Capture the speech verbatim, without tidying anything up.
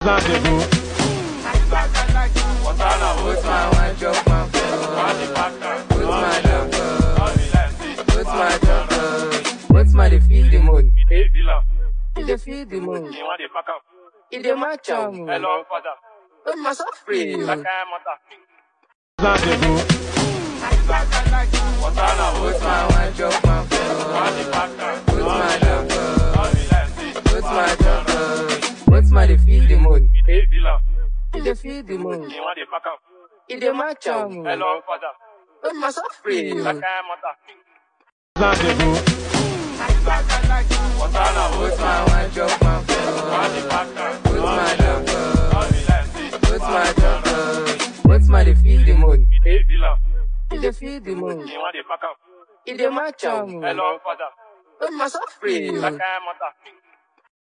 Put my one drop my phone. Put my number. Put my number. Put my the feel the mood. If they feel the mood. If they match up. Hello, father. Put my soft free. Like I am Put my one drop my phone. Put my number. Put my number. Put my the feel the mood. If they feel the mood. If they match up. Hello, father. Put my soft free. Like I am Put my one drop my phone. Put my number. Put my number. Put my the feel the mood. If they feel the mood. If they match up. Hello, father. Put my soft free. Like I am